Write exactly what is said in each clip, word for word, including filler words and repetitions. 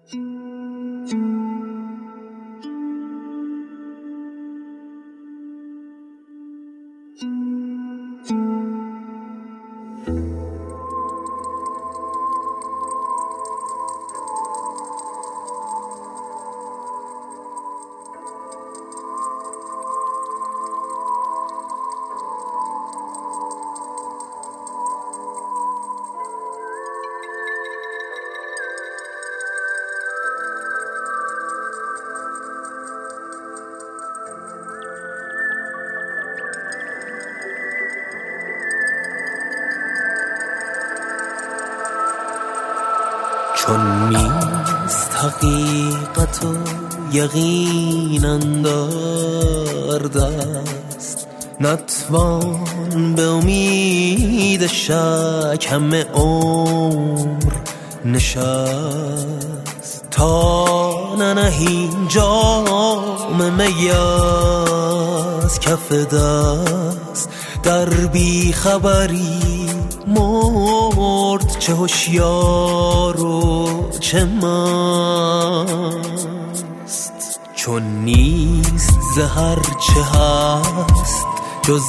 چون نیست حقیقت و یقین اندار دست، نتوان به امید شک همه عمر نشست. تا ننهی جام می از کف دست، در بی خبری مرد چه هوشیار و چه مست. چون نیست زهر چه هست جز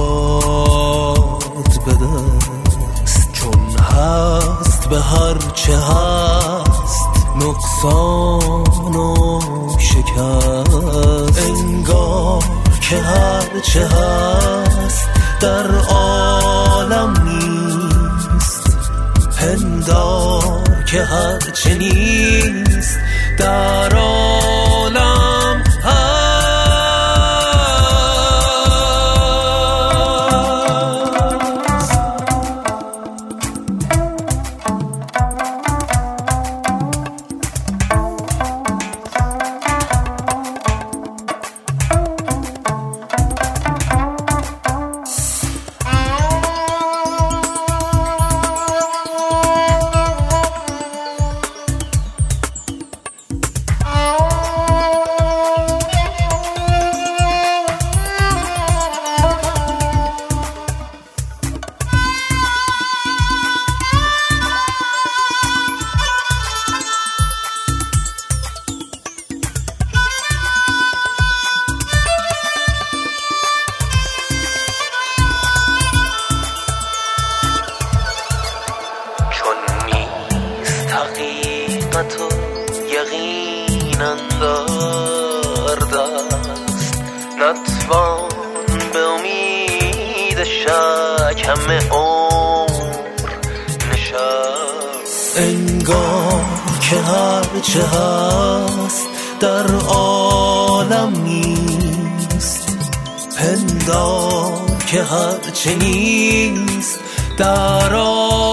باد به دست، چون هست به هر چه هست نقصان و شکست. انگار که هر چه هست در عالم نیست، پندار که هر چه نیست در عالم هست. حقیقت و یقین اندار دست، نتوان به امید شک همه عمر نشست. انگار که هر چه هست در عالم نیست، پندار که هر چه نیست در عالم